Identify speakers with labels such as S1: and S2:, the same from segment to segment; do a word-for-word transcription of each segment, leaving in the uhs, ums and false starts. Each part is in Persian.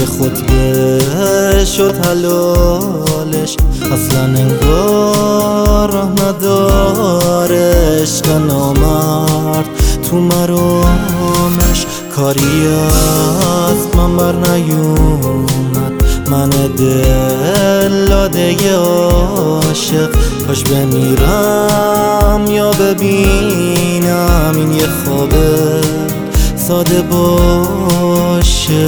S1: بی خطبه شد حلالش، اصلا انگار راه نداره. عشق نامرد تو مرامش کاری از من بر نیومد. من دل لاده عاشق کاش بمیرم یا ببینم این یه خوابه ساده باشه.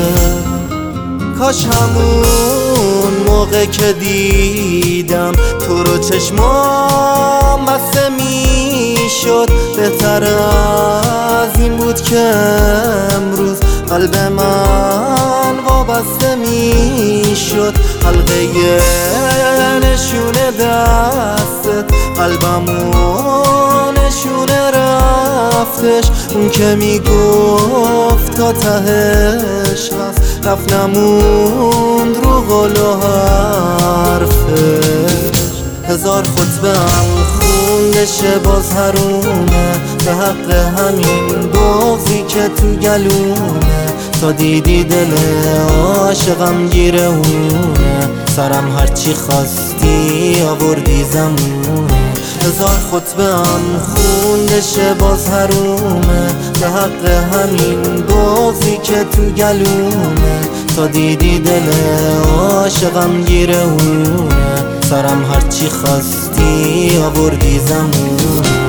S1: کاش همون موقع که دیدم تو رو چشمام بسته میشد، بهتر از این بود که امروز قلب من وابسته میشد. حلقه نشونه دستت قلبمو نشونه رفتش، اون که میگفت تا تهش هست رفت نموند رو قول و حرفش. هزار خطبه هم خوندشه باز حرومه، به حق همین بغضی که تو گلومه. تا دیدی دل عاشقم گیره اونه، سرم هرچی خواستی آوردی زمونه. هزار خطبه هم خوندشه باز حرومه، به حق همین بغضی که تو گلومه. تا دیدی دل عاشقم گیره اونه، سرم هرچی خواستی آوردی زمونه.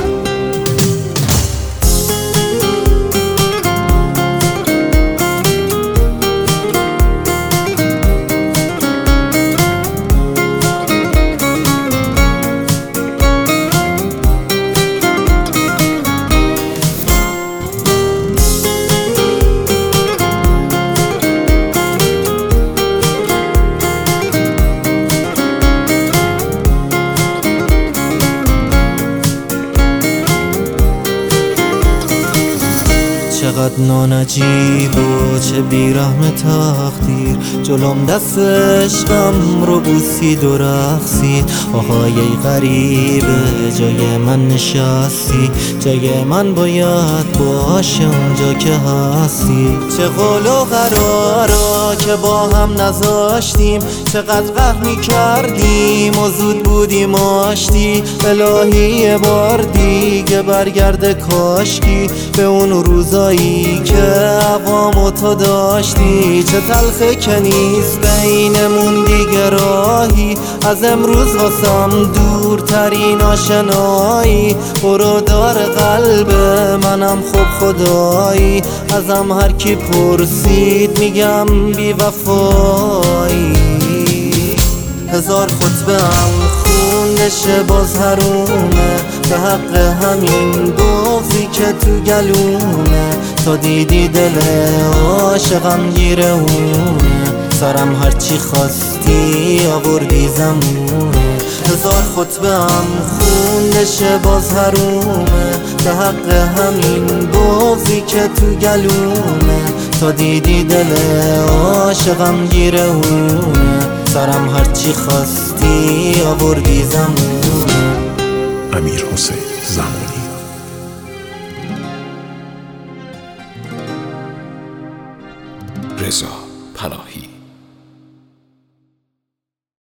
S1: چقدر نانجیب و چه بیرحم تقدیر، جلوم دست عشقم رو بوسید و رقصید. آهای ای غریبه جای من نشستی، جای من باید باشه اونجا که هستی. چه قول و قرارا که با هم نذاشتیم، چقدر قهر میکردیم و زود بودیم آشتی. الهی یه بار دیگه برگرده کاشکی به اون روزایی که عوام تو داشتی. چه تلخه که نیست بینمون دیگه راهی، از امروز واسم دورترین آشنایی. برو دار قلب منم خوب خدایی، ازم هر کی پرسید میگم بی وفایی. هزار خطبه هم خوندشه باز حرومه، به حق همین بغضی که تو گلومه. تا دیدی دل عاشقم گیره اونه، سرم هرچی خواستی آوردی زمونه. هزار خطبه هم خوندشه باز حرومه، به حق همین بغضی که تو گلومه. تا دیدی دل عاشقم گیره اونه، سرم هرچی خواستی آوردی زمونه.
S2: امیرحسین زمانی. رضا پناهی.